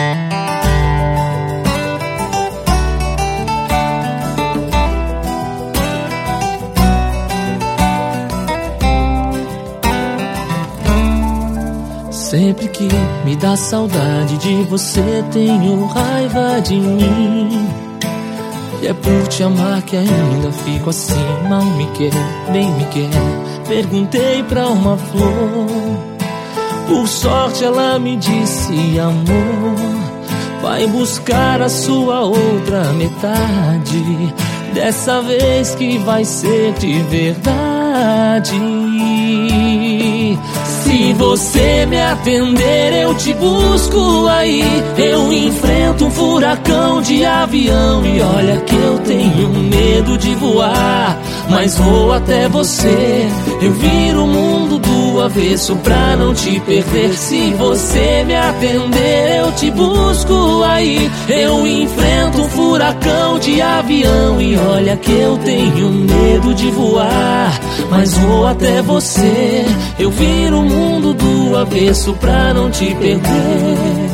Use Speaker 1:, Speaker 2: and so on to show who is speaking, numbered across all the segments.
Speaker 1: Sempre que me dá saudade de você, tenho raiva de mim. E é por te amar que ainda fico assim. Mal me quer, bem me quer. Perguntei pra uma flor, por sorte ela me disse: amor, vai buscar a sua outra metade. Dessa vez que vai ser de verdade. Se você me atender, eu te busco aí. Eu enfrento um furacão de avião. E olha que eu tenho medo de voar, mas vou até você. Eu viro o mundo do avesso pra não te perder. Se você me atender, eu te busco aí. Eu enfrento um furacão de avião. E olha que eu tenho medo de voar, mas vou até você. Eu viro o mundo do avesso pra não te perder.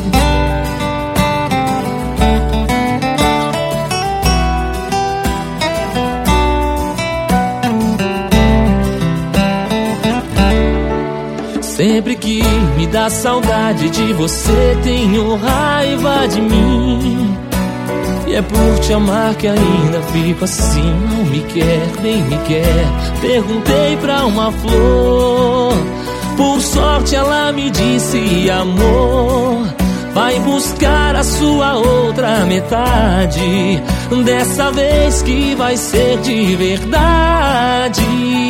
Speaker 1: Sempre que me dá saudade de você, tenho raiva de mim. E é por te amar que ainda fico assim. Não me quer, bem me quer. Perguntei pra uma flor, por sorte ela me disse: amor, vai buscar a sua outra metade. Dessa vez que vai ser de verdade.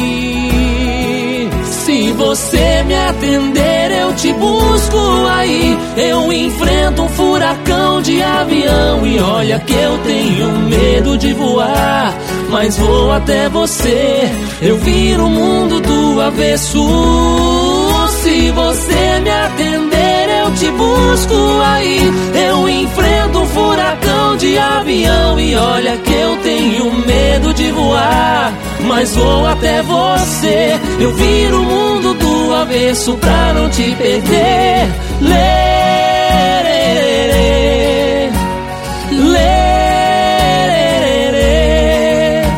Speaker 1: Se você me atender, eu te busco aí. Eu enfrento um furacão de avião. E olha que eu tenho medo de voar, mas vou até você. Eu viro o mundo do avesso. Se você me atender, eu te busco aí. Eu enfrento um furacão de avião. E olha que eu tenho medo de voar, mas vou até você. Eu viro o mundo do avesso pra não te perder. Lerê, lerê,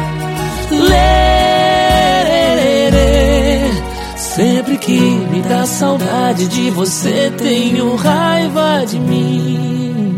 Speaker 1: lerê. Sempre que me dá saudade de você, tenho raiva de mim.